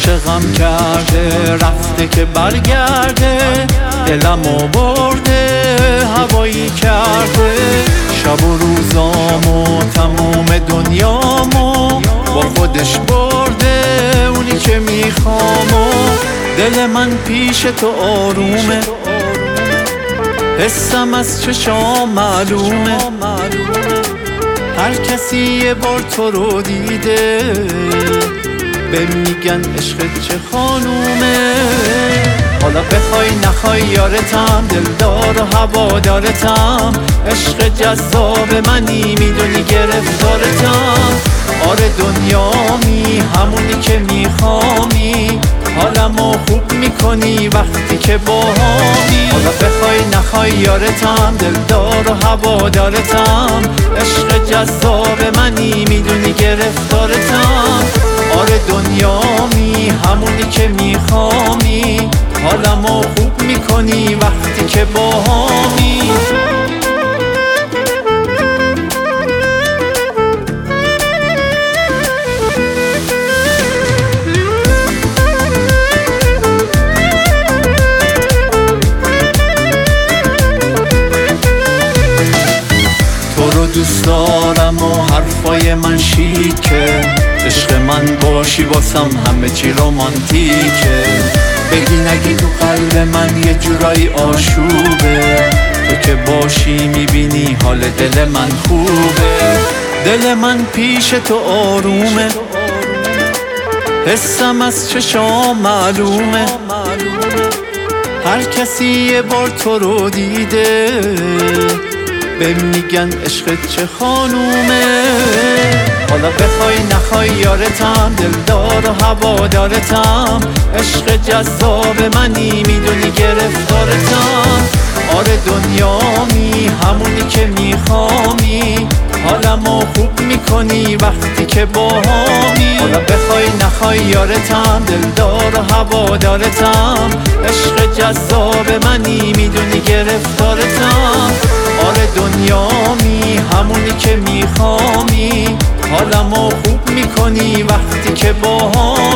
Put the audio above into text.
عاشقم کرده رفته که برگرده، دلمو برده هوایی کرده. شب و روزامو تموم دنیامو با خودش برده، اونی که میخوامو. دل من پیش تو آرومه، حسم از چشام معلومه. هر کسی یه بار تو رو دیده، به میگن عشق چه خانومه. حالا بخوای نخوای یارتم، دلدار و هوادارتم. عشق جذاب منی، میدونی گرفتارتم. آره دنیامی، همونی که میخوامی. حالمو خوب میکنی وقتی که باهامی. حالا بخوای نخوای یارتم، دلدار و هوادارتم. عشق جذاب منی، میدونی گرفتارتم. آره دنیامی، همونی که میخوامی. حالمو خوب میکنی وقتی که باهامی. دوست دارم و حرفای من شیکه، عشق من باشی واسم همه چی رومانتیکه. بگی نگی تو قلب من یه جورایی آشوبه، تو که باشی میبینی حال دل من خوبه. دل من پیش تو آرومه، حسم از چشام معلومه. هر کسی یه بار تو رو دیده، به میگن عشق چه خانومه. حالا بخوای نخوای یارتم، دلدار و هوادارتم. عشق جذاب منی، میدونی گرفتارتم. آره دنیامی، همونی که میخوامی. حالمو خوب میکنی وقتی که باهامی. حالا بخوای نخوای یارتم، دلدار و هوادارتم. عشق جذاب منی، میدونی گرفتارتم. آره دنیامی، همونی که میخوامی. حالمو خوب میکنی وقتی که باهامی.